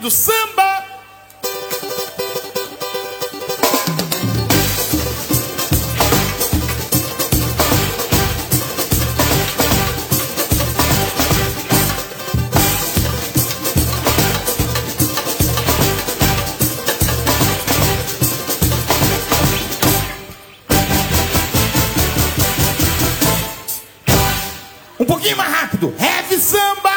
do samba. Um pouquinho mais rápido. Heavy samba.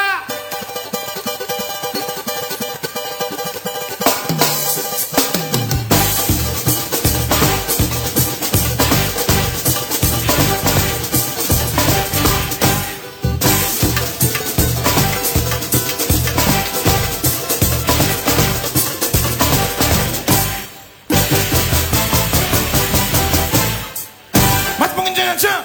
Mais um pouquinho de tchan.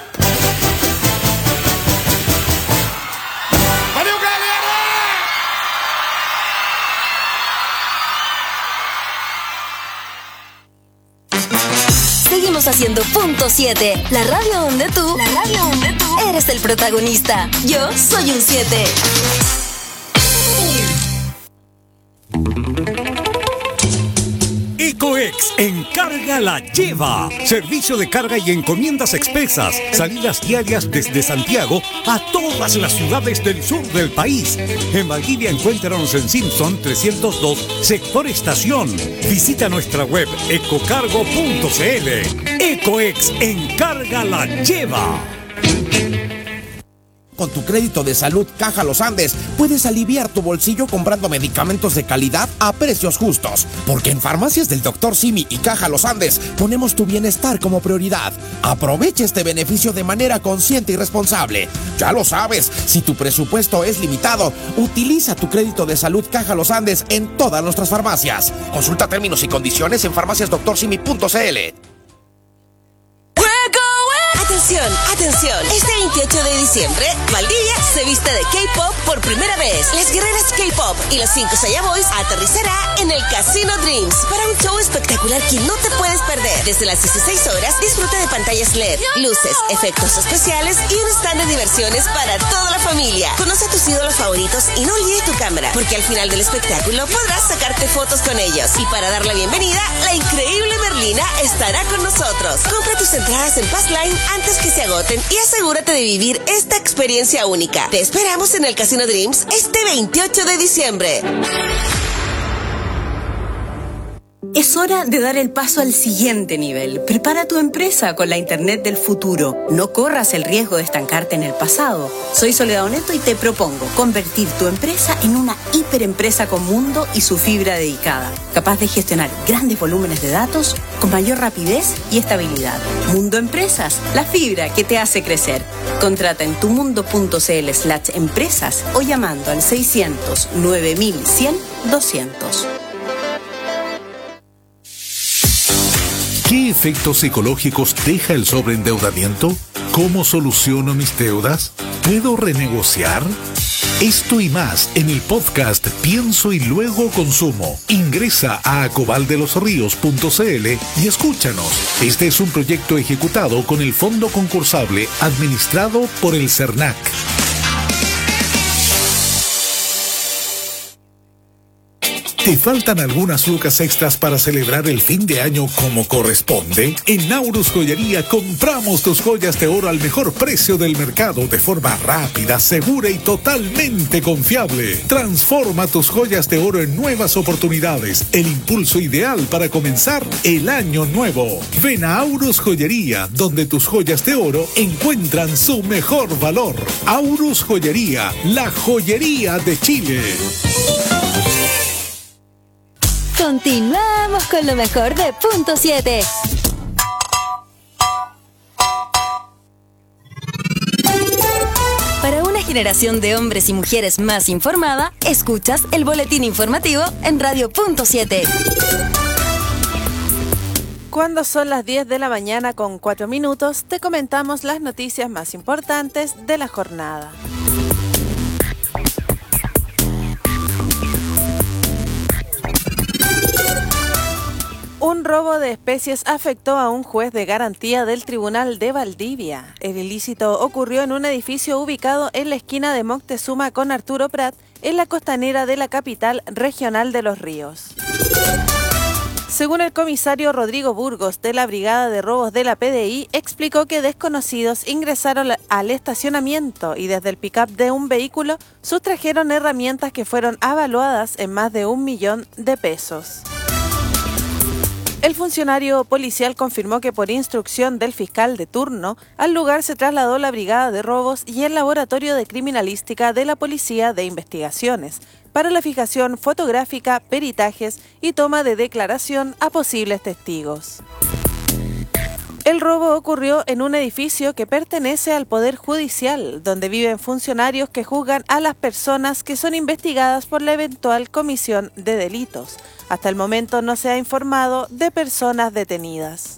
Seguimos haciendo Punto 7, la radio donde tú eres el protagonista. Yo soy un 7. Ecoex Encarga la lleva. Servicio de carga y encomiendas expresas. Salidas diarias desde Santiago a todas las ciudades del sur del país. En Valdivia encuéntranos en Simpson 302, sector estación. Visita nuestra web ecocargo.cl. Ecoex Encarga la lleva. Con tu crédito de salud Caja Los Andes puedes aliviar tu bolsillo comprando medicamentos de calidad a precios justos. Porque en Farmacias del Dr. Simi y Caja Los Andes ponemos tu bienestar como prioridad. Aprovecha este beneficio de manera consciente y responsable. Ya lo sabes, si tu presupuesto es limitado, utiliza tu crédito de salud Caja Los Andes en todas nuestras farmacias. Consulta términos y condiciones en farmaciasdoctorsimi.cl. Atención, atención. Este 28 de diciembre, Valdivia se viste de K-pop por primera vez. Las guerreras K-pop y los 5 Saya Boys aterrizará en el Casino Dreams para un show espectacular que no te puedes perder. Desde las 16 horas, disfruta de pantallas LED, luces, efectos especiales y un stand de diversiones para toda la familia. Conoce a tus ídolos favoritos y no olvides tu cámara, porque al final del espectáculo podrás sacarte fotos con ellos. Y para dar la bienvenida, la increíble Merlina estará con nosotros. Compra tus entradas en Passline antes que se agoten y asegúrate de vivir esta experiencia única. Te esperamos en el Casino Dreams este 28 de diciembre. Es hora de dar el paso al siguiente nivel. Prepara tu empresa con la Internet del futuro. No corras el riesgo de estancarte en el pasado. Soy Soledad Oneto y te propongo convertir tu empresa en una hiperempresa con mundo y su fibra dedicada, capaz de gestionar grandes volúmenes de datos con mayor rapidez y estabilidad. Mundo Empresas, la fibra que te hace crecer. Contrata en tumundo.cl/empresas o llamando al 600 9100 200. ¿Qué efectos psicológicos deja el sobreendeudamiento? ¿Cómo soluciono mis deudas? ¿Puedo renegociar? Esto y más en el podcast Pienso y Luego Consumo. Ingresa a acobaldelosríos.cl y escúchanos. Este es un proyecto ejecutado con el Fondo Concursable administrado por el CERNAC. ¿Te faltan algunas lucas extras para celebrar el fin de año como corresponde? En Naurus Joyería compramos tus joyas de oro al mejor precio del mercado de forma rápida, segura y totalmente confiable. Transforma tus joyas de oro en nuevas oportunidades, el impulso ideal para comenzar el año nuevo. Ven a Aurus Joyería, donde tus joyas de oro encuentran su mejor valor. Aurus Joyería, la joyería de Chile. Continuamos con lo mejor de Punto 7. Para una generación de hombres y mujeres más informada, escuchas el boletín informativo en Radio Punto 7. Cuando son las 10 de la mañana con 4 minutos, te comentamos las noticias más importantes de la jornada. Un robo de especies afectó a un juez de garantía del Tribunal de Valdivia. El ilícito ocurrió en un edificio ubicado en la esquina de Moctezuma con Arturo Prat en la costanera de la capital regional de Los Ríos. Según el comisario Rodrigo Burgos de la Brigada de Robos de la PDI, explicó que desconocidos ingresaron al estacionamiento y desde el pick-up de un vehículo sustrajeron herramientas que fueron avaluadas en más de 1 millón de pesos. El funcionario policial confirmó que por instrucción del fiscal de turno, al lugar se trasladó la Brigada de Robos y el Laboratorio de Criminalística de la Policía de Investigaciones para la fijación fotográfica, peritajes y toma de declaración a posibles testigos. El robo ocurrió en un edificio que pertenece al Poder Judicial, donde viven funcionarios que juzgan a las personas que son investigadas por la eventual comisión de delitos. Hasta el momento no se ha informado de personas detenidas.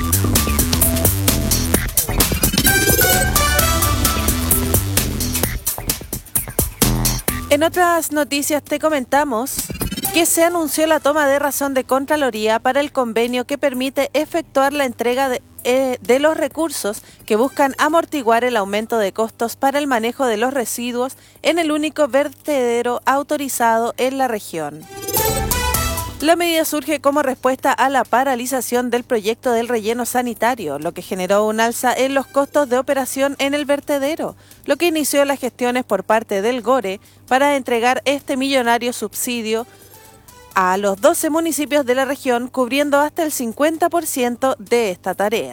En otras noticias te comentamos que se anunció la toma de razón de Contraloría para el convenio que permite efectuar la entrega de los recursos que buscan amortiguar el aumento de costos para el manejo de los residuos en el único vertedero autorizado en la región. La medida surge como respuesta a la paralización del proyecto del relleno sanitario, lo que generó un alza en los costos de operación en el vertedero, lo que inició las gestiones por parte del GORE para entregar este millonario subsidio a los 12 municipios de la región, cubriendo hasta el 50% de esta tarea.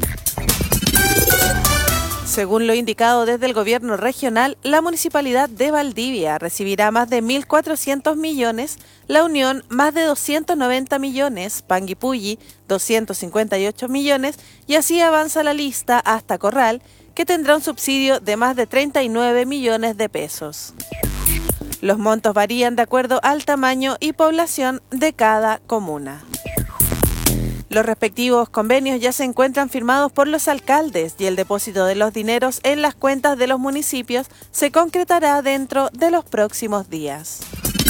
Según lo indicado desde el gobierno regional, la municipalidad de Valdivia recibirá más de 1.400 millones, La Unión más de 290 millones, Panguipulli 258 millones y así avanza la lista hasta Corral, que tendrá un subsidio de más de 39 millones de pesos. Los montos varían de acuerdo al tamaño y población de cada comuna. Los respectivos convenios ya se encuentran firmados por los alcaldes y el depósito de los dineros en las cuentas de los municipios se concretará dentro de los próximos días.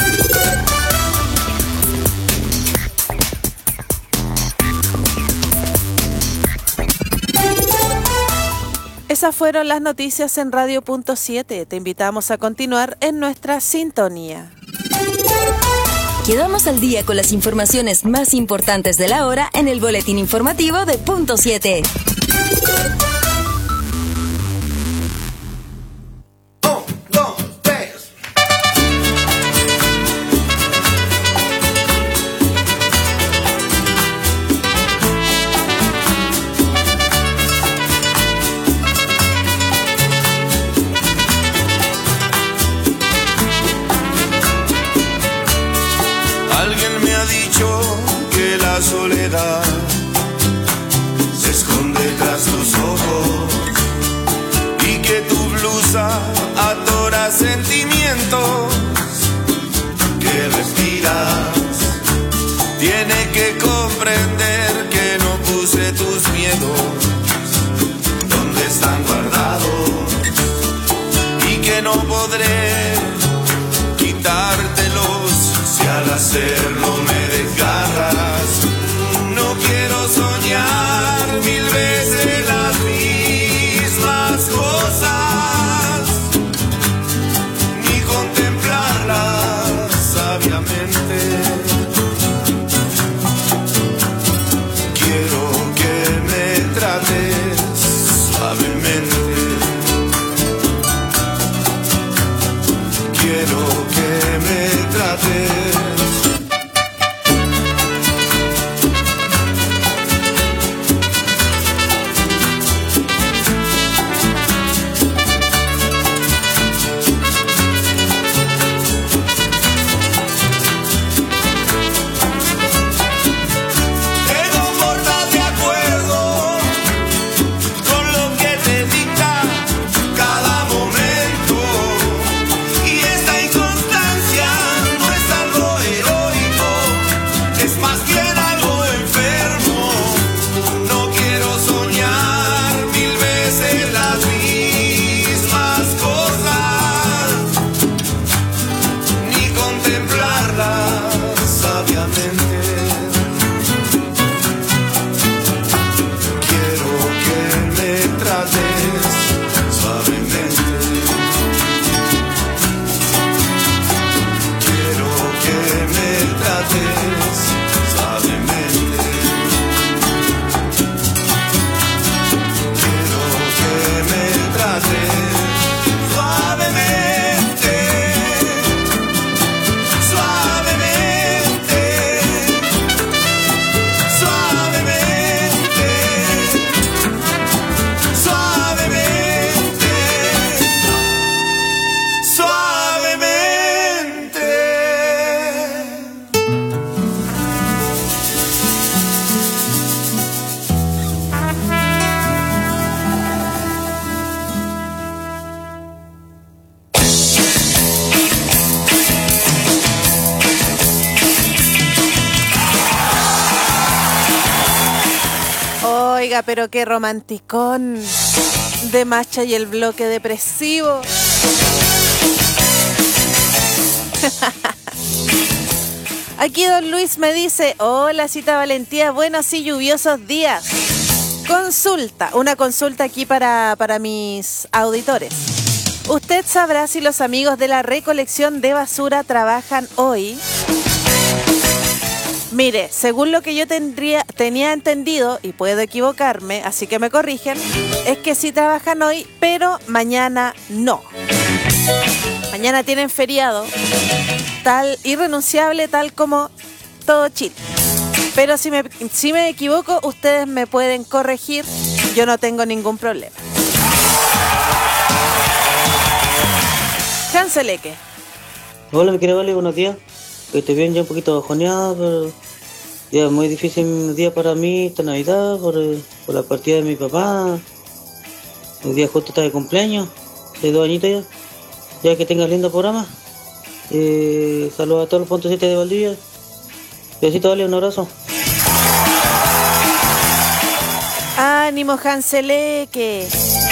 Esas fueron las noticias en Radio.7. Te invitamos a continuar en nuestra sintonía. Quedamos al día con las informaciones más importantes de la hora en el boletín informativo de Punto 7. La soledad se esconde tras tus ojos y que tu blusa atora sentimientos que respiras. Tiene que comprender que no puse tus miedos donde están guardados y que no podré quitártelos si al hacerlo me desgarras. No quiero soñar 1000 veces las mismas cosas, ni contemplarlas sabiamente. Oiga, pero qué romanticón de Macha y el bloque depresivo. Aquí don Luis me dice, hola Cita Valentía, buenos y lluviosos días. Consulta, una consulta aquí para mis auditores. ¿Usted sabrá si los amigos de la recolección de basura trabajan hoy? Mire, según lo que yo tenía entendido, y puedo equivocarme, así que me corrigen, es que sí trabajan hoy, pero mañana no. Mañana tienen feriado, tal irrenunciable, tal como todo Chile. Pero si me equivoco, ustedes me pueden corregir, yo no tengo ningún problema. Hanseleque. Hola, mi querida Vale, buenos días. Estoy bien, ya un poquito bajoneada, pero ya es muy difícil un día para mí esta Navidad por la partida de mi papá. El día justo está de cumpleaños, de 2 añitos ya. Ya que tengas lindo programa. Saludos a todos los puntos 7 de Valdivia. Besito, Vale, un abrazo. Ánimo, Hanseleque.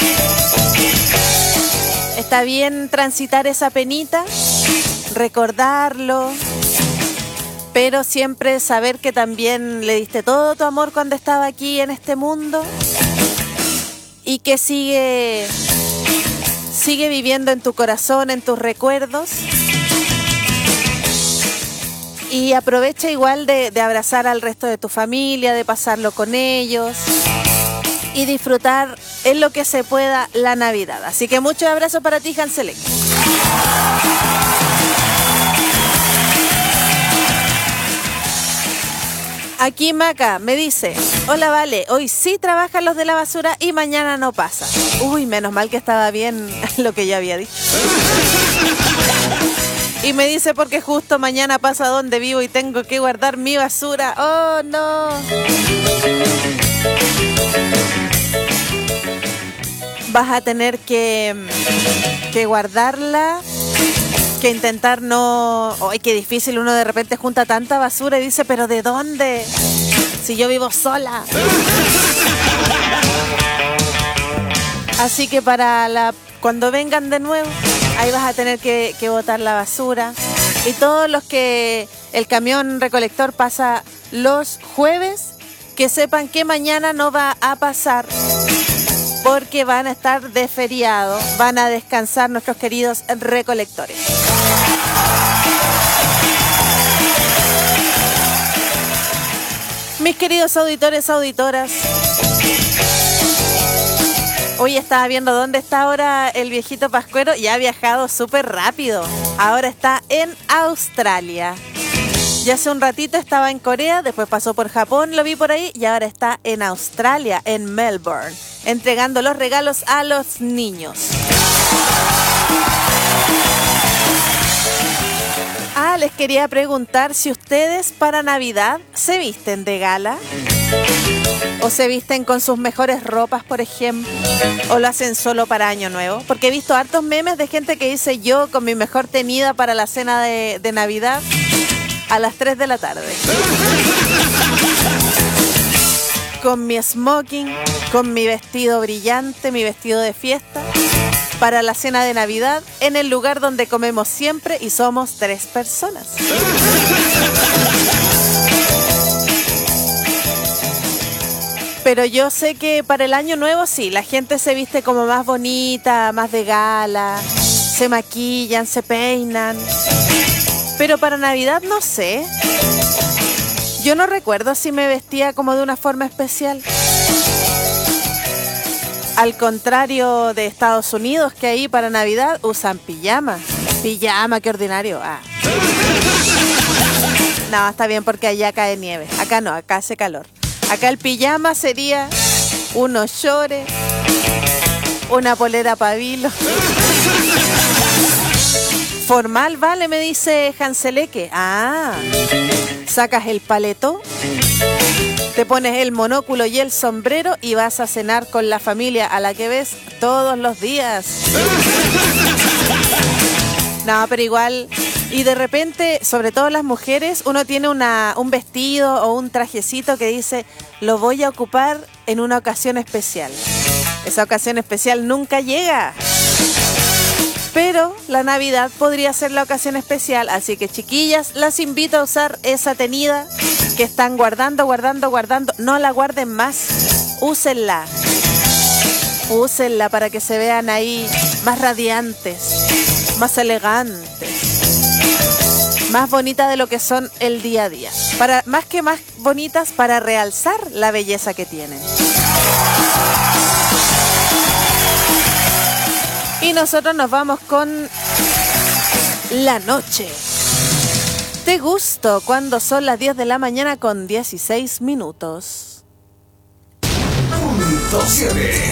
Está bien transitar esa penita, recordarlo, pero siempre saber que también le diste todo tu amor cuando estaba aquí en este mundo y que sigue viviendo en tu corazón, en tus recuerdos. Y aprovecha igual de abrazar al resto de tu familia, de pasarlo con ellos y disfrutar en lo que se pueda la Navidad. Así que muchos abrazos para ti, Hanselek. Aquí Maca me dice, hola Vale, hoy sí trabajan los de la basura y mañana no pasa. Uy, menos mal que estaba bien lo que yo había dicho. Y me dice porque justo mañana pasa donde vivo y tengo que guardar mi basura. ¡Oh, no! Vas a tener que guardarla, que intentar no... ¡Ay, qué difícil! Uno de repente junta tanta basura y dice, ¿pero de dónde? Si yo vivo sola. Así que cuando vengan de nuevo, ahí vas a tener que botar la basura. Y todos los que el camión recolector pasa los jueves, que sepan que mañana no va a pasar porque van a estar de feriado, van a descansar nuestros queridos recolectores. Mis queridos auditores, auditoras, hoy estaba viendo dónde está ahora el viejito Pascuero y ha viajado súper rápido. Ahora está en Australia. Ya hace un ratito estaba en Corea, después pasó por Japón, lo vi por ahí y ahora está en Australia, en Melbourne, entregando los regalos a los niños. Les quería preguntar si ustedes para Navidad se visten de gala o se visten con sus mejores ropas, por ejemplo, o lo hacen solo para Año Nuevo, porque he visto hartos memes de gente que dice yo con mi mejor tenida para la cena de Navidad a las 3 de la tarde. Con mi smoking, con mi vestido brillante, mi vestido de fiesta, para la cena de Navidad en el lugar donde comemos siempre y somos 3 personas. Pero yo sé que para el Año Nuevo sí, la gente se viste como más bonita, más de gala, se maquillan, se peinan. Pero para Navidad no sé. Yo no recuerdo si me vestía como de una forma especial. Al contrario de Estados Unidos, que ahí para Navidad usan pijama. Pijama, qué ordinario. No, está bien porque allá cae nieve. Acá no, acá hace calor. Acá el pijama sería unos shorts, una polera pabilo. Formal, vale, me dice Hanseleque. Sacas el paleto, te pones el monóculo y el sombrero y vas a cenar con la familia a la que ves todos los días. No, pero igual Y de repente, sobre todo las mujeres, uno tiene un vestido o un trajecito que dice, lo voy a ocupar en una ocasión especial. Esa ocasión especial nunca llega. Pero la Navidad podría ser la ocasión especial, así que chiquillas, las invito a usar esa tenida que están guardando. No la guarden más, úsenla. Úsenla para que se vean ahí más radiantes, más elegantes, más bonitas de lo que son el día a día. Más bonitas, para realzar la belleza que tienen. Y nosotros nos vamos con La Noche. Te gusto cuando son las 10 de la mañana con 16 minutos. Punto 7.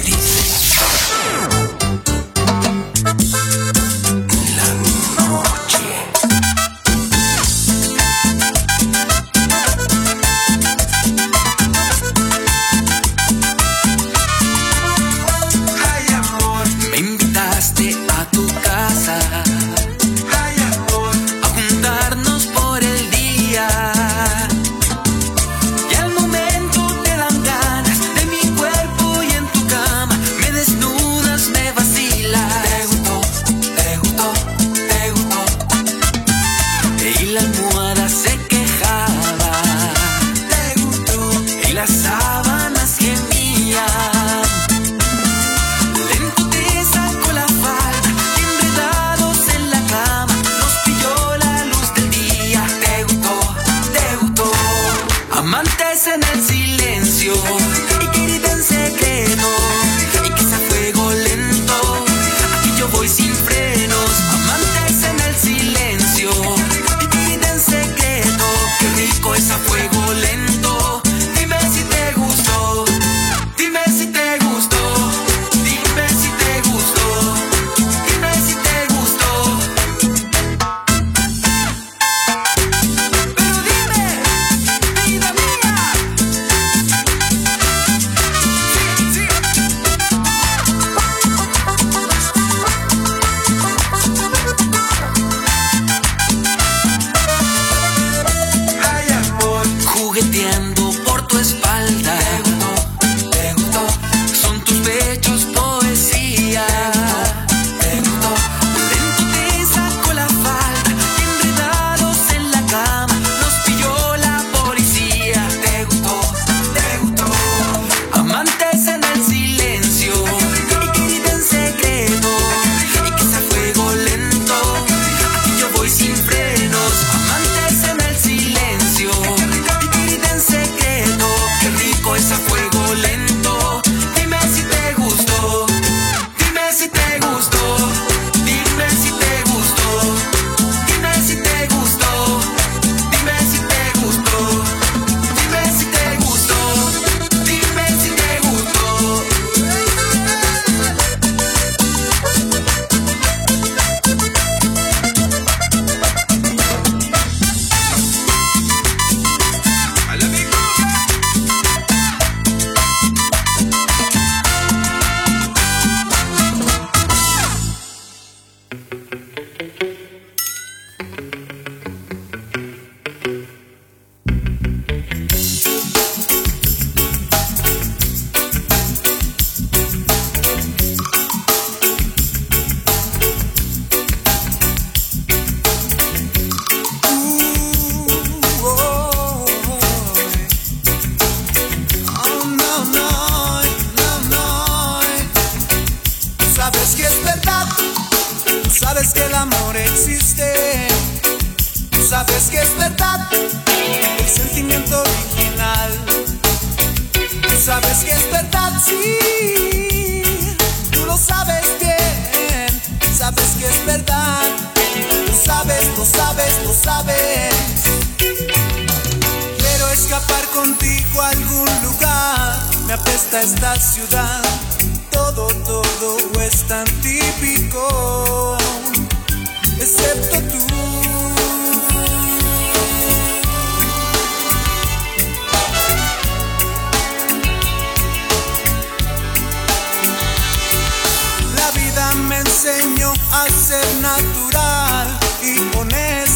Me enseñó a ser natural y honesto.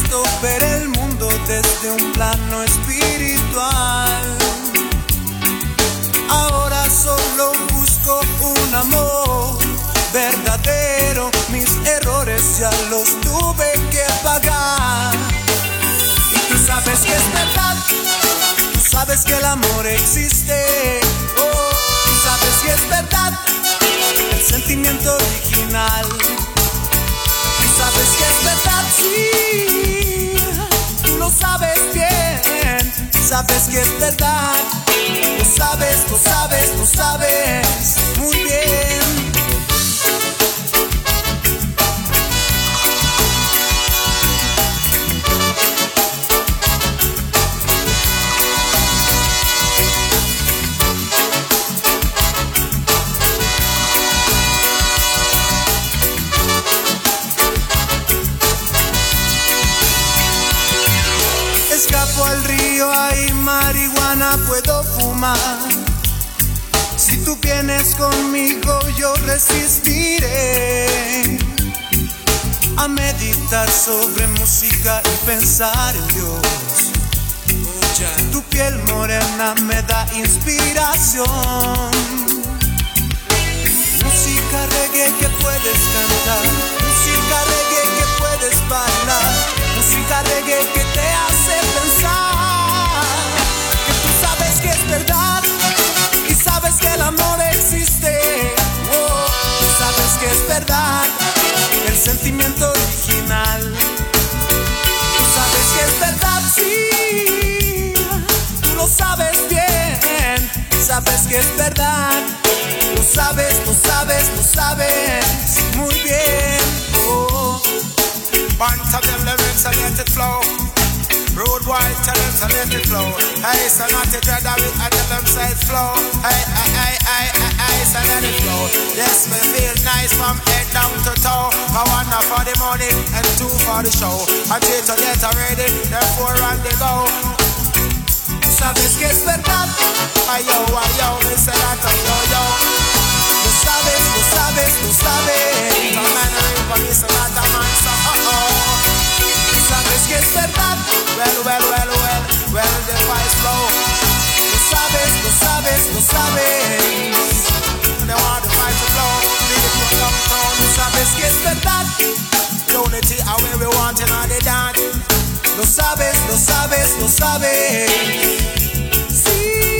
desde un plano espiritual. Ahora solo busco un amor verdadero. Mis errores ya los tuve que pagar. Y tú sabes que es verdad, tú sabes que el amor existe. Oh, tú sabes que es verdad, el sentimiento original. Tú sabes que es verdad, sí, tú lo sabes bien. Tú sabes que es verdad, tú sabes, tú sabes, tú sabes muy bien. Escapo al río, hay marihuana, puedo fumar. Si tú vienes conmigo, yo resistiré a meditar sobre música y pensar en Dios. Tu piel morena me da inspiración. Música reggae que puedes cantar, música reggae que puedes bailar, música reggae que te hace pensar que tú sabes que es verdad y sabes que el amor existe. Oh, tú sabes que es verdad, el sentimiento original. Tú sabes que es verdad, sí, tú lo sabes bien. Sabes que es verdad, lo sabes, lo sabes, lo sabes muy bien. Oh. Bunch of them lyrics and let it flow. Road wide, tell them to let it flow. Hey, so not to dread of it, I tell them say it flow. Hey, so let it flow. Yes, me feel nice from head down to toe. I want one for the money and two for the show. I three to get ready, therefore run the go. Sabes que es verdad, Ayo, me say that yo, yo. lo sabes, lo sabes, lo sabes. The man river, me say that a man, so Sabes que es verdad, well, the fight slow. lo sabes, lo sabes, lo sabes. They want the fight to flow, lead it to downtown. Tú sabes que es verdad, Unity are where we want in all the dance. lo sabes, lo sabes, lo sabes. Sí.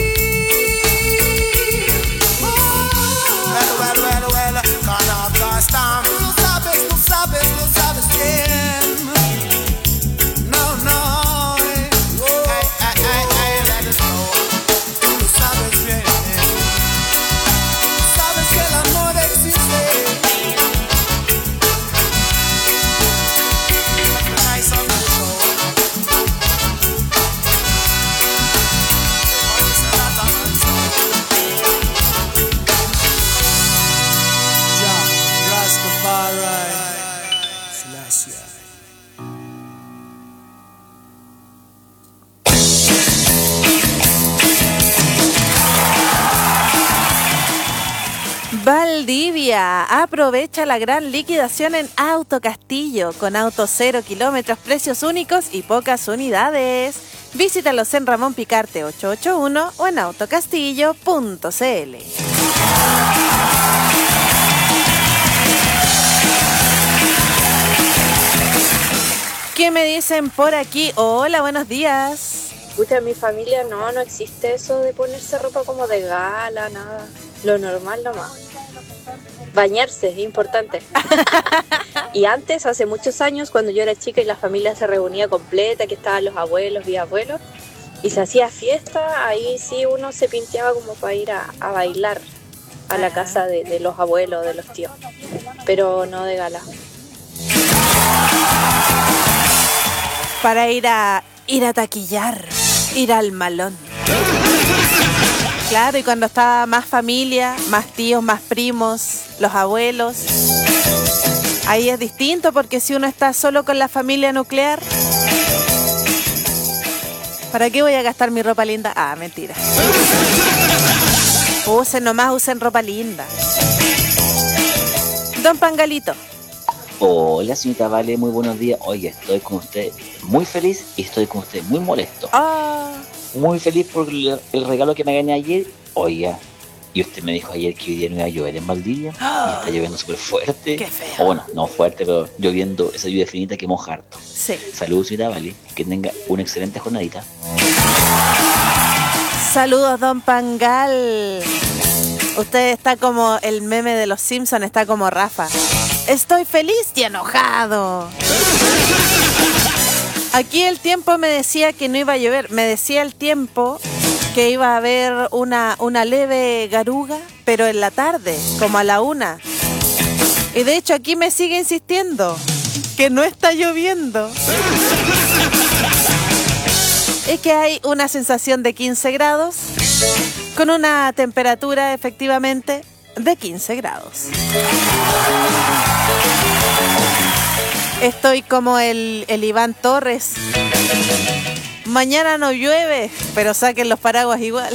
Well, gone off last time. Lo sabes, lo sabes, lo sabes bien. No. Hey, let it go. Tú lo sabes bien. Sabes que el amor existe. Nice on the show. Rastafari. Selassie. Valdivia aprovecha la gran liquidación en Auto Castillo con autos 0 kilómetros, precios únicos y pocas unidades. Visítalos en Ramón Picarte 881 o en autocastillo.cl. ¿Qué me dicen por aquí? Hola, buenos días. Escucha, en mi familia no existe eso de ponerse ropa como de gala, nada. Lo normal nomás. Bañarse es importante. Y antes, hace muchos años, cuando yo era chica y la familia se reunía completa, que estaban los abuelos, bisabuelos, y se hacía fiesta, ahí sí uno se pinteaba como para ir a bailar a la casa de los abuelos, de los tíos, pero no de gala. Para ir a taquillar, ir al malón. Claro, y cuando estaba más familia, más tíos, más primos, los abuelos, ahí es distinto, porque si uno está solo con la familia nuclear, ¿para qué voy a gastar mi ropa linda? Ah, mentira. Usen ropa linda. Don Pangalito, Hola, señorita Vale, muy buenos días. Oye, estoy con usted muy feliz y estoy con usted muy molesto. Muy feliz por el regalo que me gané ayer. Oiga, y usted me dijo ayer que hoy día no iba a llover en Valdivia. Y está lloviendo súper fuerte. Qué feo. O bueno, no fuerte, pero lloviendo esa lluvia finita que moja harto. Sí. Saludos, señorita Vale. Que tenga una excelente jornadita. Saludos, don Pangal. Usted está como el meme de los Simpsons, está como Rafa. Estoy feliz y enojado. Aquí el tiempo me decía que no iba a llover. Me decía el tiempo que iba a haber una leve garuga, pero en la tarde, como a la 1. Y de hecho aquí me sigue insistiendo que no está lloviendo. Es que hay una sensación de 15 grados con una temperatura efectivamente de 15 grados. Estoy como el Iván Torres. Mañana no llueve, pero saquen los paraguas igual.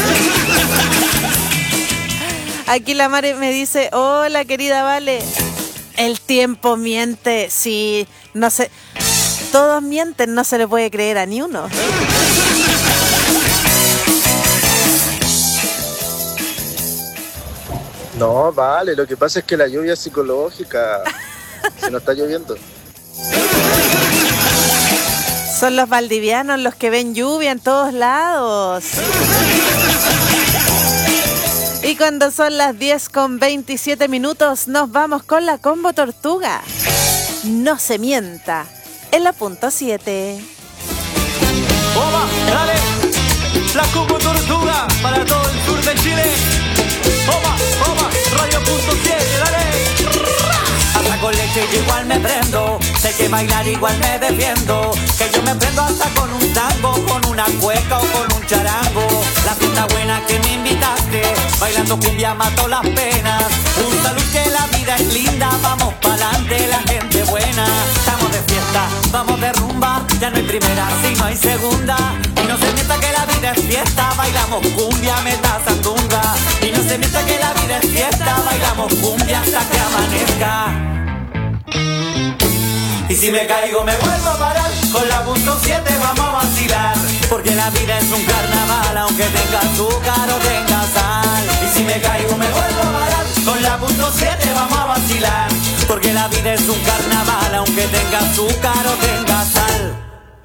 Aquí la Mare me dice, hola querida Vale, el tiempo miente, sí, no sé, todos mienten, no se le puede creer a ni uno. No, vale, lo que pasa es que la lluvia es psicológica, si no está lloviendo. Son los valdivianos los que ven lluvia en todos lados. Y cuando son las 10:27, nos vamos con la combo tortuga. No se mienta. En la punto 7. ¡Oba! ¡Dale! La combo tortuga para todo el sur de Chile. ¡Oba! ¡Oba! Radio punto 7, dale. Hasta con leche yo igual me prendo. Sé que bailar igual me defiendo. Que yo me prendo hasta con un tango, con una cueca o con un charango. La fiesta buena que me invitaste, bailando cumbia mato las penas. Un salud que la vida es linda, vamos pa'lante la gente buena. Estamos de fiesta, vamos de rumba, ya no hay primera, si no hay segunda. Y no se mienta que la vida es fiesta, bailamos cumbia, meta sandunga. Y no se mienta que la vida es fiesta, bailamos cumbia hasta que amanezca. Y si me caigo me vuelvo a parar, con la punto 7 vamos a vacilar. Porque la vida es un carnaval, aunque tenga azúcar o tenga sal. Y si me caigo me vuelvo a parar, con la punto 7 vamos a vacilar. Porque la vida es un carnaval, aunque tenga azúcar o tenga sal.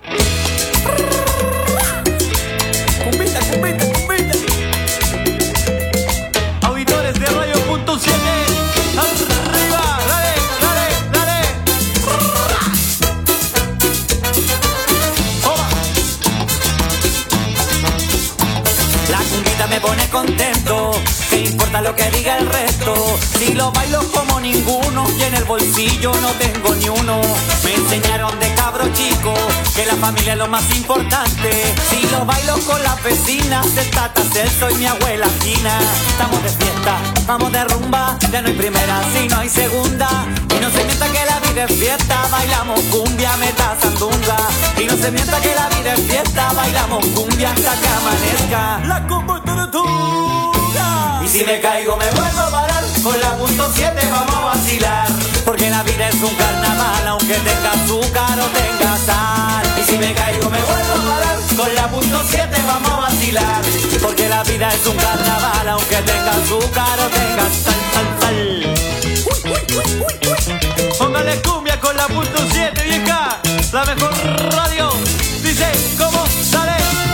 Cumbita, cumbita, cumbita. Auditores de Radio punto 7, arriba, dale, dale, dale. La cumbita me pone contento, ¿qué importa lo que diga el resto? Si lo bailo como ninguno y en el bolsillo no tengo ni uno. Me enseñaron de cabro chico que la familia es lo más importante. Si lo bailo con las vecinas, el Tata Celso y mi abuela Gina. Estamos de fiesta, vamos de rumba, ya no hay primera, si no hay segunda. Y no se mienta que la vida es fiesta, bailamos cumbia, meta sandunga. Y no se mienta que la vida es fiesta, bailamos cumbia hasta que amanezca. La combo tortuga. Y si me caigo me vuelvo a parar, con la punto 7 vamos a vacilar. Porque la vida es un carnaval, aunque tenga azúcar o tenga sal. Y si me caigo me vuelvo a parar, con la punto 7 vamos a vacilar. Porque la vida es un carnaval, aunque tenga azúcar o tenga sal, sal, sal. Póngale cumbia con la punto 7, vieja, la mejor radio. Dice, ¿cómo? Dale.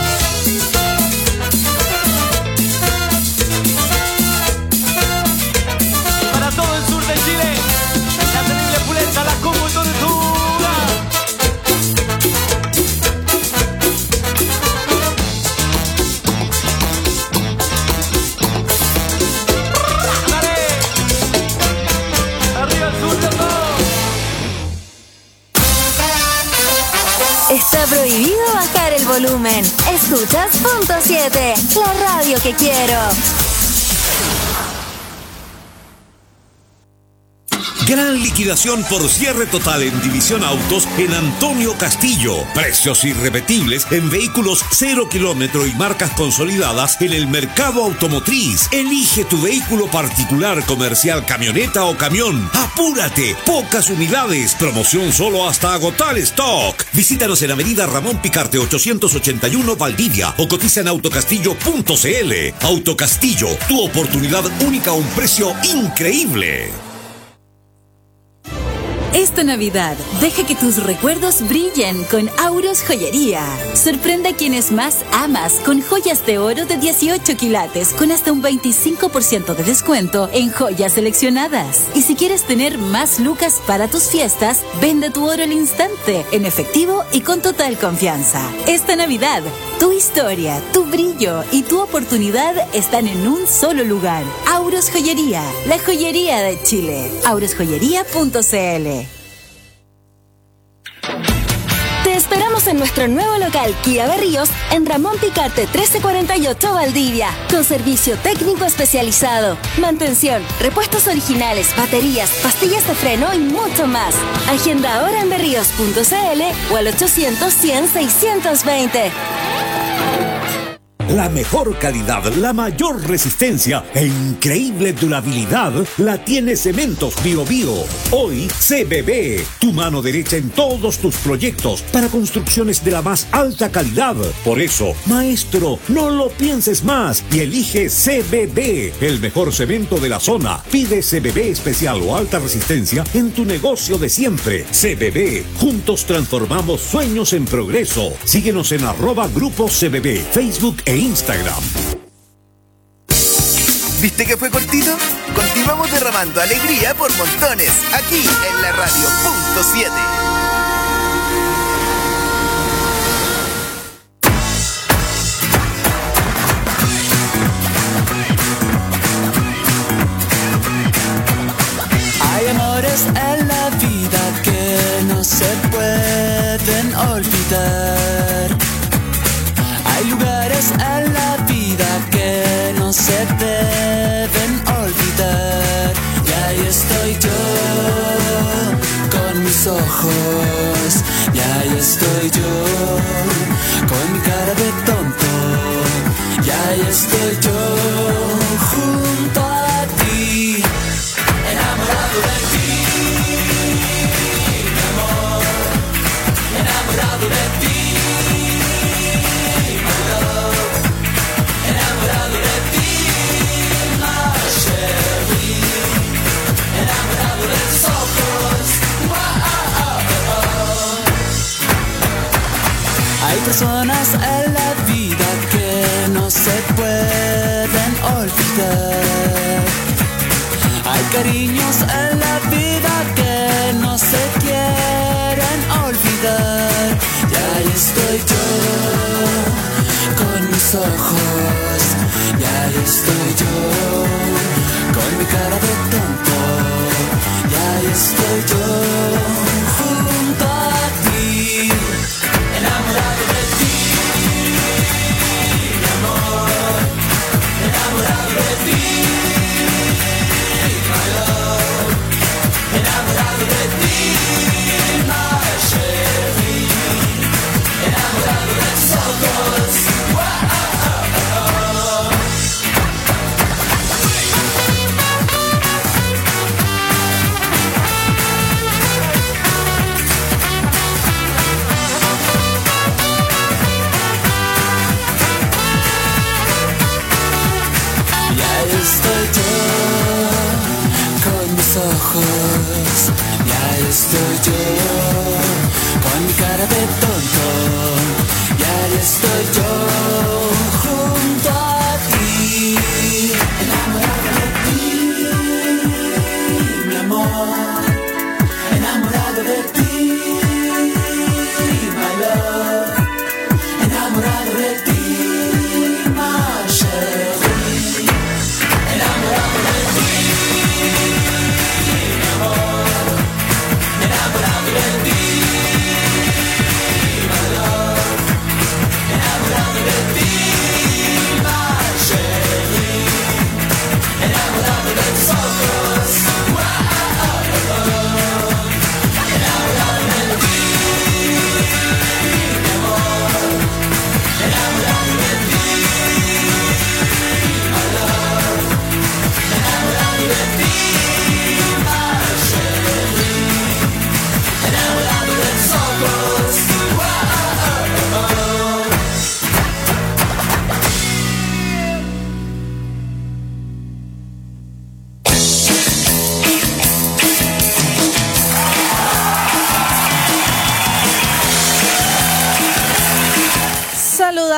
Para todo el sur de Chile, la terrible pulenta, la combo tortuga. Dale. Arriba el sur de todo. Está prohibido bajar el volumen. Escuchas punto 7, la radio que quiero. Gran liquidación por cierre total en División Autos en Antonio Castillo. Precios irrepetibles en vehículos 0 kilómetro y marcas consolidadas en el mercado automotriz. Elige tu vehículo particular, comercial, camioneta o camión. ¡Apúrate! Pocas unidades. Promoción solo hasta agotar stock. Visítanos en Avenida Ramón Picarte 881 Valdivia o cotiza en autocastillo.cl. Autocastillo, tu oportunidad única a un precio increíble. Esta Navidad, deja que tus recuerdos brillen con Auros Joyería. Sorprende a quienes más amas con joyas de oro de 18 quilates con hasta un 25% de descuento en joyas seleccionadas. Y si quieres tener más lucas para tus fiestas, vende tu oro al instante, en efectivo y con total confianza. Esta Navidad, tu historia, tu brillo y tu oportunidad están en un solo lugar. Auros Joyería, la joyería de Chile. aurosjoyería.cl. Te esperamos en nuestro nuevo local Kia Berríos en Ramón Picarte 1348 Valdivia, con servicio técnico especializado, mantención, repuestos originales, baterías, pastillas de freno y mucho más. Agenda ahora en berríos.cl o al 800-100-620. La mejor calidad, la mayor resistencia e increíble durabilidad la tiene Cementos Bio Bio. Hoy, CBB, tu mano derecha en todos tus proyectos para construcciones de la más alta calidad. Por eso, maestro, no lo pienses más y elige CBB, el mejor cemento de la zona. Pide CBB especial o alta resistencia en tu negocio de siempre. CBB, juntos transformamos sueños en progreso. Síguenos en @Grupo CBB, Facebook e Instagram. ¿Viste que fue cortito? Continuamos derramando alegría por montones, aquí en la radio punto 7. Hay amores en la vida que no se pueden olvidar. Hay lugares en la vida que no se deben olvidar. Y ahí estoy yo con mis ojos. Y ahí estoy yo con mi cara de tonto. Y ahí estoy yo junto a ti, enamorado de ti, mi amor, enamorado de ti. Hay personas en la vida que no se pueden olvidar. Hay cariños en la vida que no se quieren olvidar. Y ahí estoy yo con mis ojos. Y ahí estoy yo con mi cara de tonto. Y ahí estoy yo junto a ti, enamorado de ti, mi amor, enamorado de ti, my love, enamorado de ti, my Sherry, enamorado de tus ojos. Estoy yo con mis ojos, y ahí estoy yo con mi cara de tonto, y ahí estoy yo junto a ti, enamorado de ti, mi amor, enamorado de ti, my love, enamorado de ti, my Sherry. Enamorado de ti, mi amor, enamorado de ti, my love, enamorado de ti.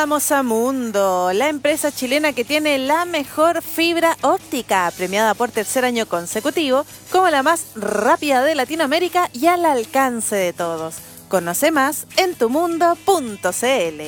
Vamos a Mundo, la empresa chilena que tiene la mejor fibra óptica, premiada por tercer año consecutivo como la más rápida de Latinoamérica y al alcance de todos. Conoce más en tumundo.cl.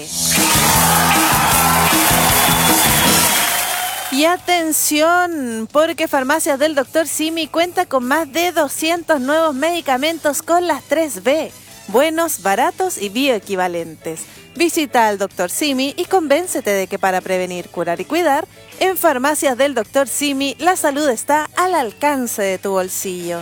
Y atención, porque Farmacias del Dr. Simi cuenta con más de 200 nuevos medicamentos con las 3B, buenos, baratos y bioequivalentes. Visita al Dr. Simi y convéncete de que para prevenir, curar y cuidar, en Farmacias del Dr. Simi la salud está al alcance de tu bolsillo.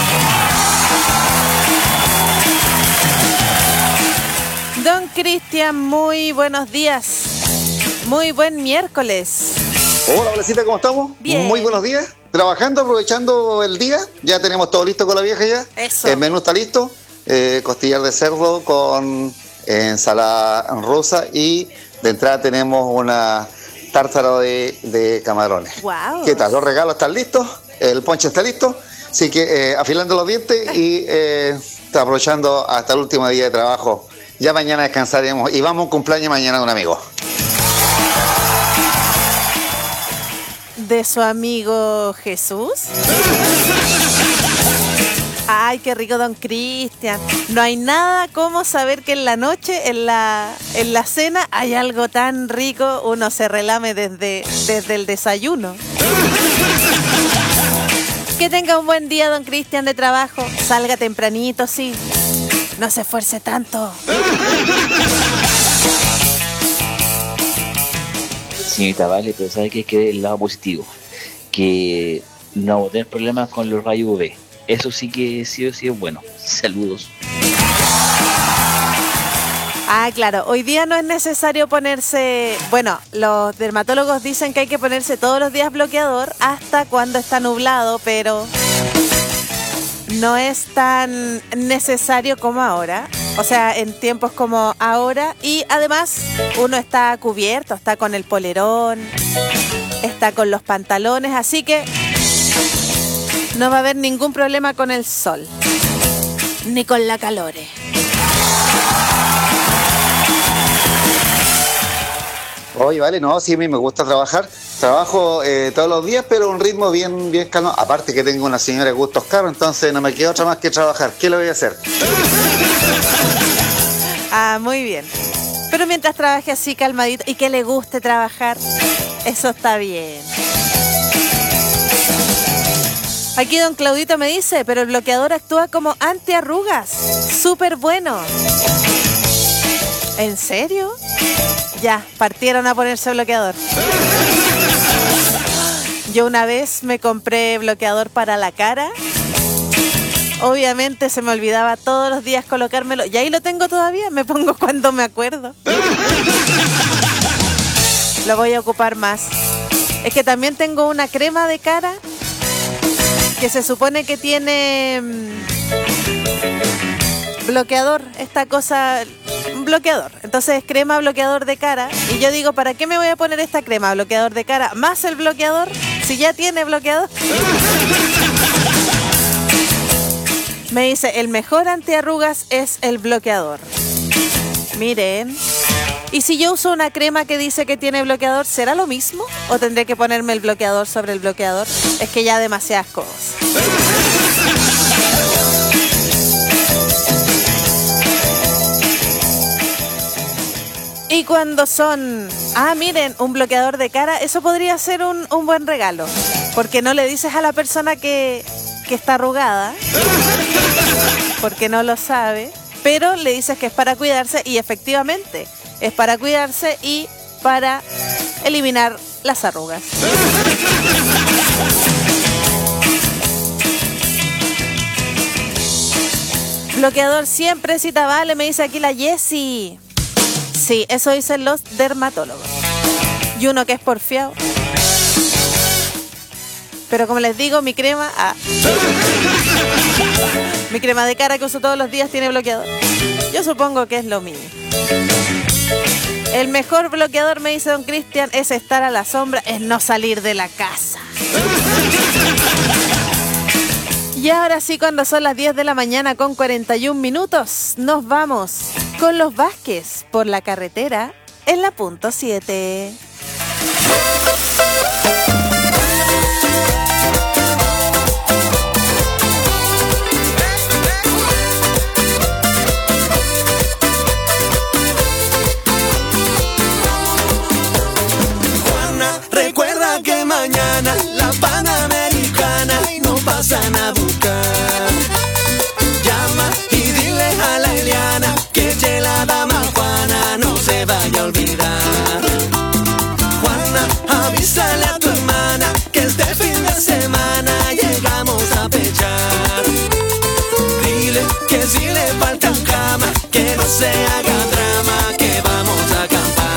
Don Cristian, muy buenos días. Muy buen miércoles. Hola, Valecita, ¿cómo estamos? Bien. Muy buenos días. Trabajando, aprovechando el día. Ya tenemos todo listo con la vieja ya. Eso. El menú está listo. Costillar de cerdo con ensalada rusa y de entrada tenemos una tártara de camarones. Wow. ¿Qué tal? Los regalos están listos. El ponche está listo. Así que afilando los dientes y aprovechando hasta el último día de trabajo. Ya mañana descansaremos y vamos a un cumpleaños mañana de un amigo. ¿De su amigo Jesús? Ay, qué rico, don Cristian. No hay nada como saber que en la noche, en la cena, hay algo tan rico. Uno se relame desde el desayuno. Que tenga un buen día, don Cristian, de trabajo. Salga tempranito, sí. No se esfuerce tanto. Señorita, vale, pero sabe que hay que ver el lado positivo. Que no vamos a tener problemas con los rayos UV. Eso sí que sí o sí es bueno. Saludos. Ah, claro. Hoy día no es necesario ponerse... Bueno, los dermatólogos dicen que hay que ponerse todos los días bloqueador hasta cuando está nublado, pero no es tan necesario como ahora. O sea, en tiempos como ahora. Y además uno está cubierto, está con el polerón, está con los pantalones, así que no va a haber ningún problema con el sol, ni con la calore. Oye, vale, no, sí, a mí me gusta trabajar. Trabajo todos los días, pero a un ritmo bien calmado. Aparte que tengo una señora de gustos caros, entonces no me queda otra más que trabajar. ¿Qué le voy a hacer? Ah, muy bien. Pero mientras trabaje así calmadito y que le guste trabajar, eso está bien. Aquí don Claudito me dice, pero el bloqueador actúa como antiarrugas. Súper bueno. ¿En serio? Ya, partieron a ponerse bloqueador. Yo una vez me compré bloqueador para la cara. Obviamente se me olvidaba todos los días colocármelo. Y ahí lo tengo todavía, me pongo cuando me acuerdo. Lo voy a ocupar más. Es que también tengo una crema de cara que se supone que tiene bloqueador, esta cosa, bloqueador. Entonces es crema bloqueador de cara. Y yo digo, ¿para qué me voy a poner esta crema bloqueador de cara más el bloqueador si ya tiene bloqueador? Me dice, el mejor antiarrugas es el bloqueador. Miren. Y si yo uso una crema que dice que tiene bloqueador, ¿será lo mismo? ¿O tendré que ponerme el bloqueador sobre el bloqueador? Es que ya demasiadas cosas. Y cuando son... Ah, miren, un bloqueador de cara, eso podría ser un buen regalo. Porque no le dices a la persona que está arrugada, porque no lo sabe, pero le dices que es para cuidarse y efectivamente es para cuidarse y para eliminar las arrugas. Bloqueador siempre, cita vale, me dice aquí la Jessie. Sí, eso dicen los dermatólogos. Y uno que es porfiado. Pero como les digo, mi crema... mi crema de cara que uso todos los días tiene bloqueador. Yo supongo que es lo mío. El mejor bloqueador, me dice don Cristian, es estar a la sombra, es no salir de la casa. Y ahora sí, cuando son las 10 de la mañana con 41 minutos, nos vamos con los Vázquez por la carretera en la punto 7. Recuerda que mañana la Panamericana no pasan a buscar. Llama y dile a la Eliana que la dama Juana no se vaya a olvidar. Juana, avísale a tu hermana que este fin de semana llegamos a pechar. Dile que si le faltan cama, que no se haga drama, que vamos a acampar.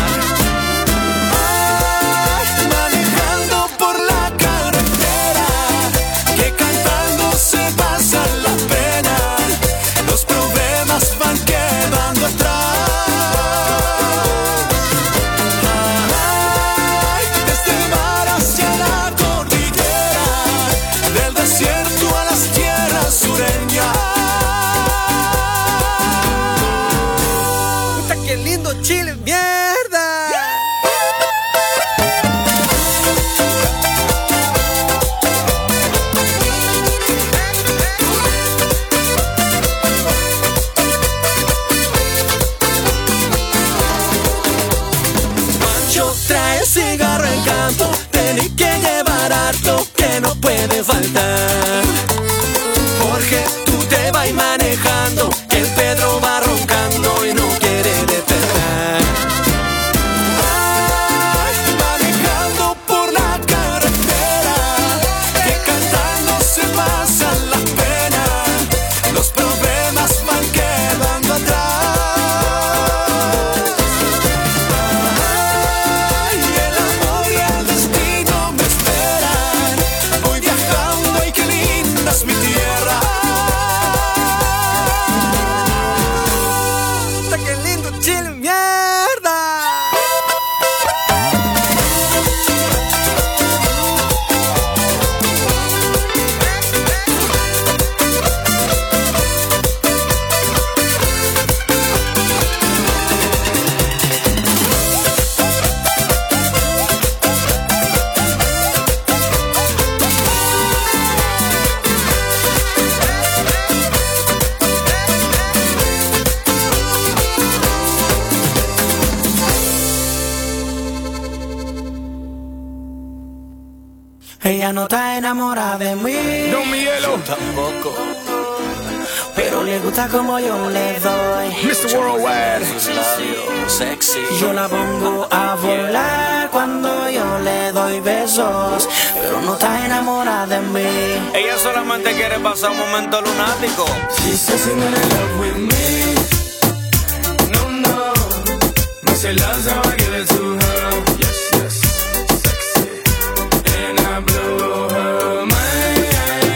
Chile, mierda. Pancho trae cigarro en campo, tenés que llevar harto que no puede faltar. Jorge, tú te vas manejando, que el Pedro va roncando y no quiere despertar. Ay, manejando por la carretera, que cantando se pasan las penas, los problemas van quedando atrás. Ay, el amor y el destino me esperan, voy viajando y qué linda es mi tierra. ¡Qué lindo Chile, mierda! Ella no está enamorada de mí. No, mi hielo. Tampoco. Pero le gusta como yo le doy. Mr. Worldwide. Sexy. Yo la pongo a volar cuando yo le doy besos. Pero no está enamorada de mí. Ella solamente quiere pasar un momento lunático. She says in love with me. No, no. Me say love's how I give it to her. Yes, yes. Sexy. And I blow her mind.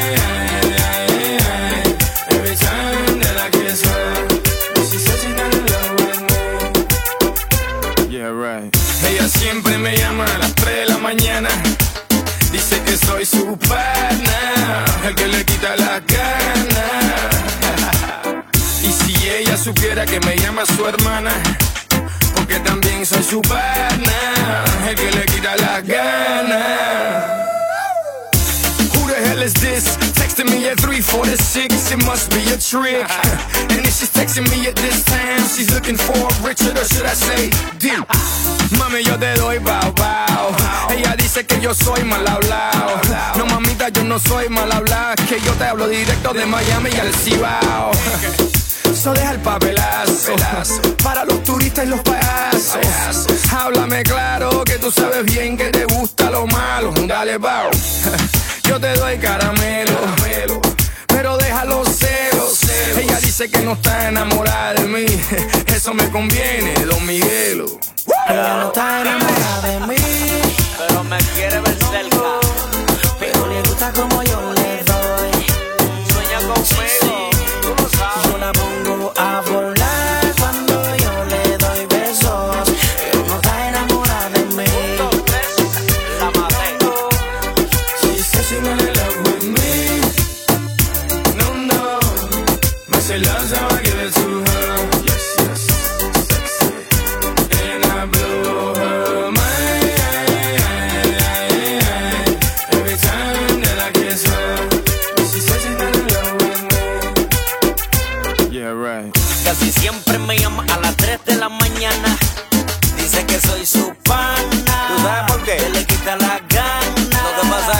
Every time that I kiss her. She says she's not in love with me. Yeah, right. Ella siempre me llama a las 3 de la mañana. Dice que soy su partner, el que le quita la gana. Y si ella supiera que me llama su hermana, porque también soy su partner, el que le quita la gana. Who the hell is this? Texting me at 3:46, it must be a trick. And if she's texting me at this time, she's looking for Richard, or should I say Dick? Mami, yo te doy bow bow. Ella dice que yo soy mal hablado. No, mamita, yo no soy mal hablado, que yo te hablo directo de Miami y al Cibao. So deja el papelazo para los turistas y los payasos. Háblame claro que tú sabes bien que te gusta lo malo. Dale, bow. Yo te doy caramelo, pero deja los celos. Ella dice que no está enamorada de mí. Eso me conviene, Don Miguelo. Ella no está enamorada de mí, pero me quiere ver cerca. pero le gusta como yo le doy. Sueña conmigo, tú lo sabes. Yo la pongo a volar cuando yo le doy besos. Pero no está enamorada de mí. La maté. She says she's not in love with me. No, no. Me say love's how I give it to her. Yes, yes. Sexy. And I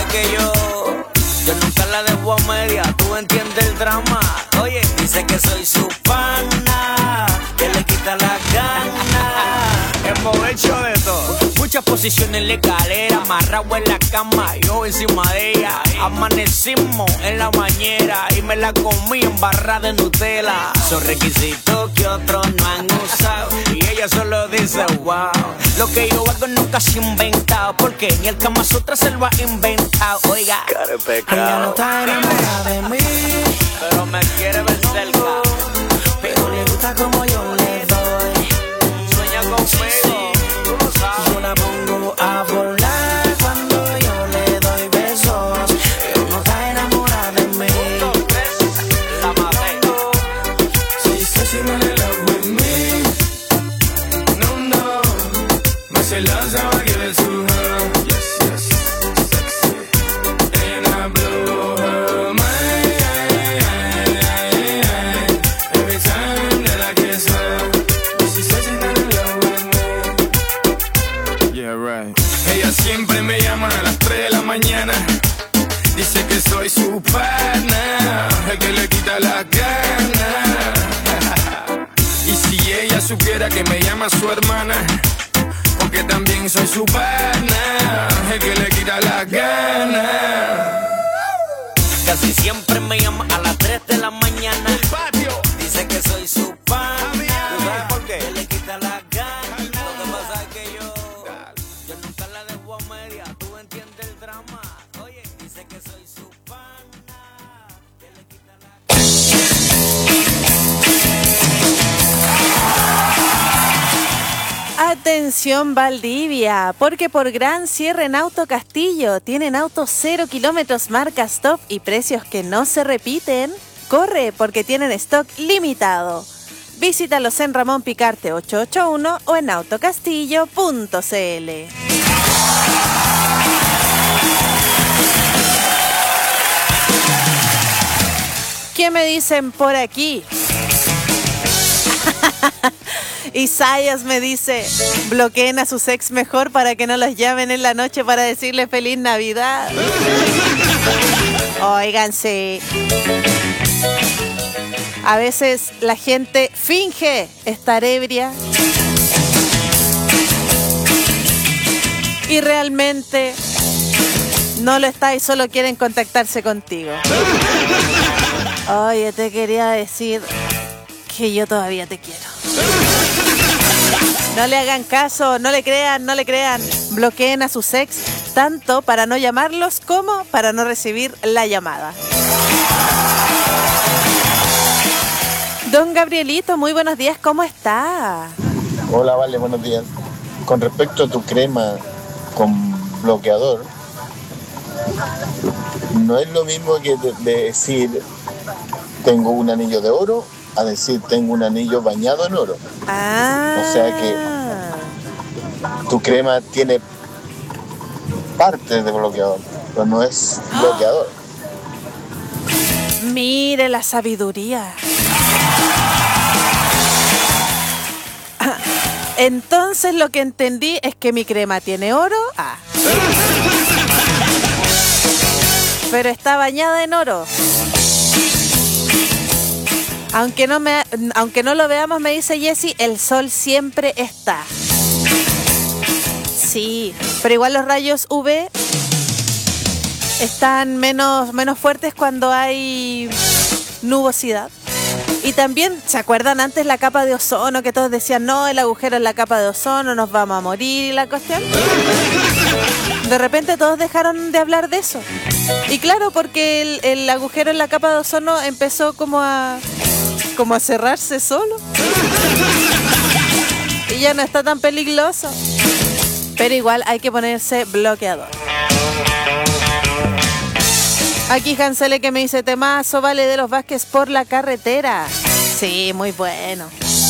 que yo nunca la dejo a media, tú entiendes el drama. Oye, dice que soy su pana, que le quita la gana. Hemos hecho de todo, muchas posiciones en la escalera, amarrado en la cama, yo encima de ella. Amanecimos en la bañera y me la comí en barra de Nutella. Son requisitos que otros no han usado y ella solo dice wow. Lo que yo hago nunca se ha inventado, porque ni el Kama Sutra se lo ha inventado. Oiga, ella no está enamorada de mí, pero me quiere ver cerca. Pero le gusta como yo le doy. Sueña conmigo, tú lo sabes. Yo la pongo a volar cuando yo le doy besos. Ella no está enamorada de mí. La maté. She says she wanna love with me. No, my loves how I give it to her. Yes, sexy. And I blow her mind. Every time that I kiss her, she says she's not in love with me. Yeah, right. Ella siempre me llama a las 3 de la mañana. Dice que soy su partner, el que le quita la gana. Y si ella supiera que me llama su hermana, porque también soy su partner, el que le quita la gana. Casi siempre me llama a las 3 de la mañana. El patio dice que soy su pana. ¿Tú sabes por qué? Le quita la gana. Lo que pasa es que yo nunca la dejo a media. Tú entiendes el drama. Oye, dice que soy su pana. Que le quita la Atención Valdivia, porque por gran cierre en Auto Castillo tienen autos 0 kilómetros marca Stop y precios que no se repiten. Corre porque tienen stock limitado. Visítalos en Ramón Picarte 881 o en autocastillo.cl. ¿Qué me dicen por aquí? Isaías me dice, bloqueen a sus ex mejor para que no los llamen en la noche para decirle feliz Navidad. Óiganse. A veces la gente finge estar ebria y realmente no lo está y solo quieren contactarse contigo. Oye, te quería decir que yo todavía te quiero. No le hagan caso, no le crean. Bloqueen a sus ex, tanto para no llamarlos como para no recibir la llamada. Don Gabrielito, muy buenos días, ¿cómo está? Hola, Vale, buenos días. Con respecto a tu crema con bloqueador, no es lo mismo que de decir tengo un anillo de oro a decir tengo un anillo bañado en oro. O sea que tu crema tiene parte de bloqueador, pero no es bloqueador. Mire la sabiduría. Entonces lo que entendí es que mi crema tiene oro, pero está bañada en oro. Aunque no lo veamos, me dice Jessie, el sol siempre está. Sí, pero igual los rayos UV están menos fuertes cuando hay nubosidad. Y también, ¿se acuerdan antes la capa de ozono? Que todos decían, no, el agujero en la capa de ozono, nos vamos a morir y la cuestión. De repente todos dejaron de hablar de eso. Y claro, porque el agujero en la capa de ozono empezó como a cerrarse solo. Y ya no está tan peligroso. Pero igual hay que ponerse bloqueador. Aquí Hansele que me dice temazo, Vale, de los Vázquez por la carretera. Sí, muy bueno.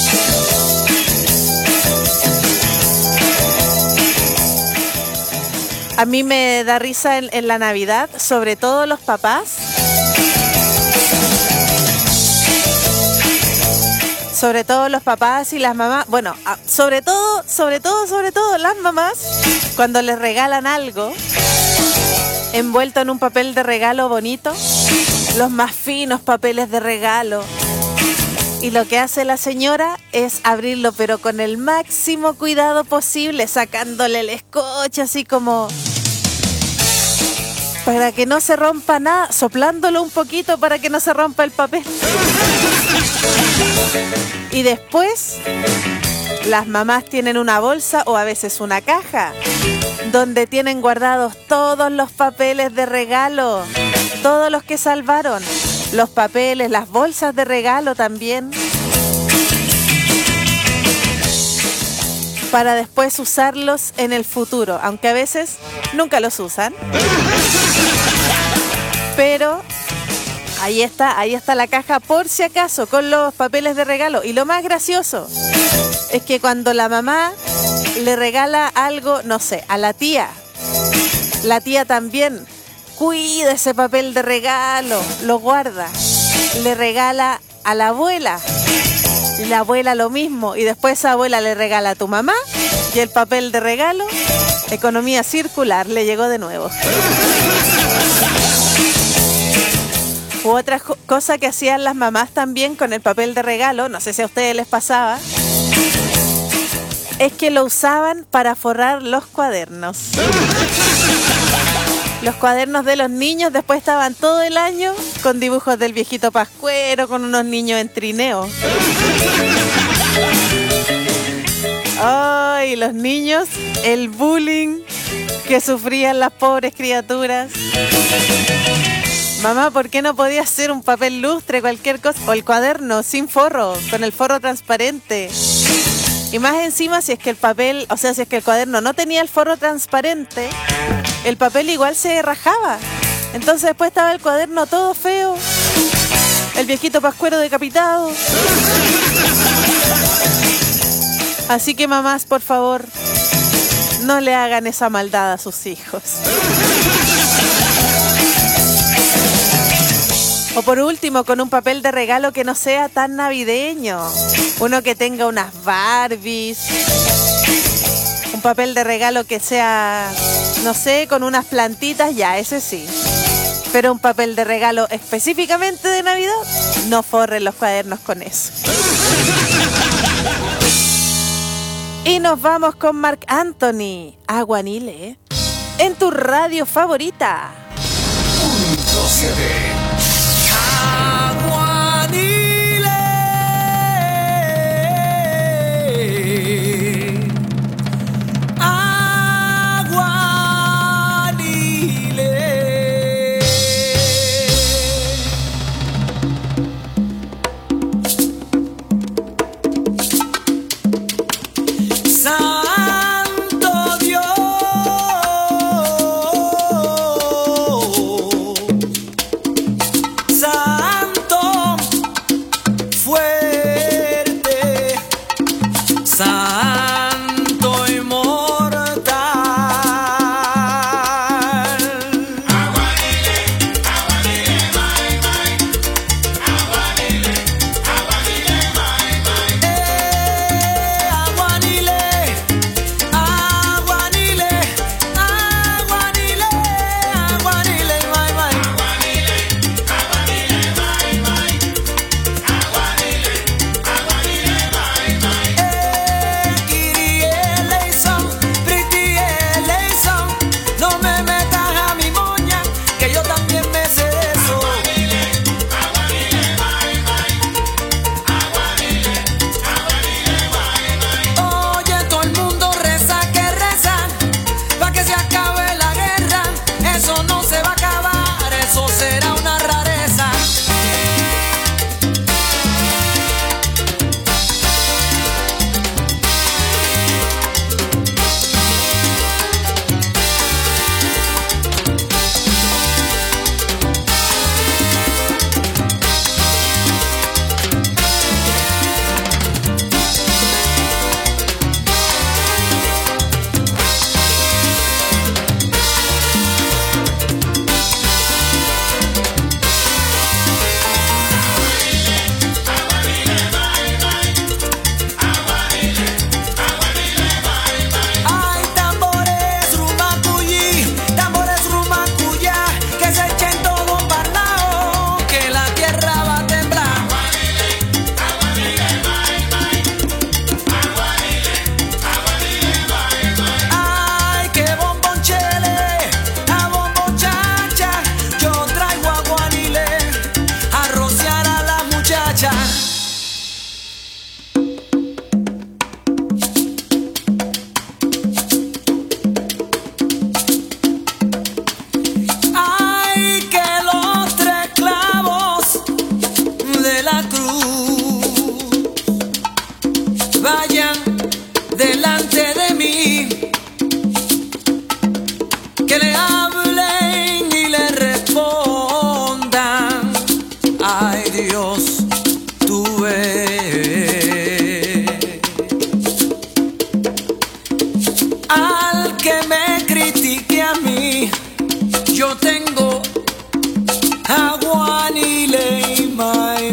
A mí me da risa en la Navidad, sobre todo los papás. Sobre todo los papás y las mamás. Bueno, sobre todo las mamás, cuando les regalan algo envuelto en un papel de regalo bonito, los más finos papeles de regalo. Y lo que hace la señora es abrirlo, pero con el máximo cuidado posible, sacándole el scotch así como para que no se rompa nada, soplándolo un poquito para que no se rompa el papel. Y después las mamás tienen una bolsa o a veces una caja donde tienen guardados todos los papeles de regalo, todos los que salvaron, los papeles, las bolsas de regalo también, para después usarlos en el futuro, aunque a veces nunca los usan. Pero ahí está la caja por si acaso con los papeles de regalo. Y lo más gracioso es que cuando la mamá le regala algo, no sé, a la tía también cuida ese papel de regalo, lo guarda. Le regala a la abuela y la abuela lo mismo. Y después esa abuela le regala a tu mamá y el papel de regalo, economía circular, le llegó de nuevo. U otra cosa que hacían las mamás también con el papel de regalo, no sé si a ustedes les pasaba, es que lo usaban para forrar los cuadernos. Los cuadernos de los niños después estaban todo el año con dibujos del viejito Pascuero, con unos niños en trineo. Ay, los niños, el bullying que sufrían las pobres criaturas. Mamá, ¿por qué no podía hacer un papel lustre, cualquier cosa? O el cuaderno sin forro, con el forro transparente. Y más encima, si es que el papel, o sea, si es que el cuaderno no tenía el forro transparente, el papel igual se rajaba. Entonces después estaba el cuaderno todo feo, el viejito Pascuero decapitado. Así que mamás, por favor, no le hagan esa maldad a sus hijos. O por último, con un papel de regalo que no sea tan navideño. Uno que tenga unas Barbies. Un papel de regalo que sea, no sé, con unas plantitas, ya, ese sí. Pero un papel de regalo específicamente de Navidad, no forren los cuadernos con eso. Y nos vamos con Marc Anthony, Aguanile, en tu radio favorita. 107. Santo Dios, Santo Aguanile, my,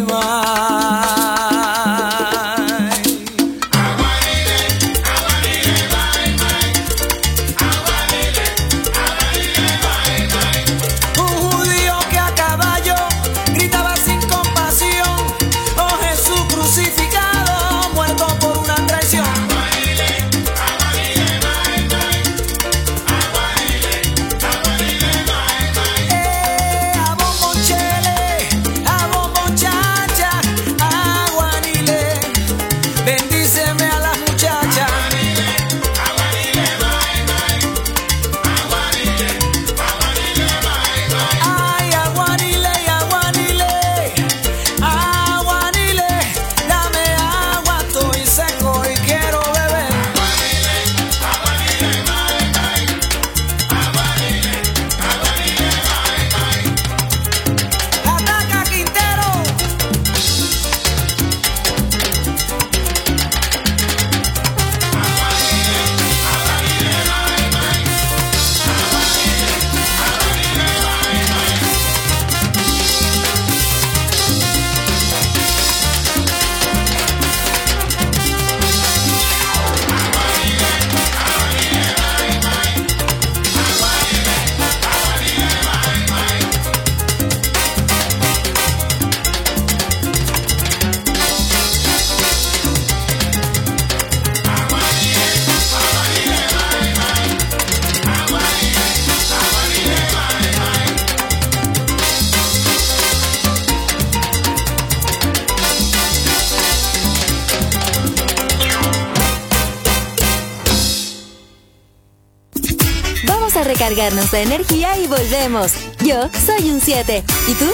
A recargarnos de energía y volvemos. Yo soy un 7. ¿Y tú?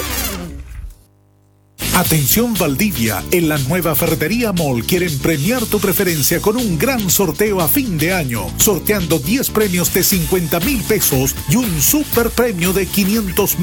Atención Valdivia, en la nueva Ferretería Mall quieren premiar tu preferencia con un gran sorteo a fin de año, sorteando 10 premios de 50,000 pesos y un super premio de 500,000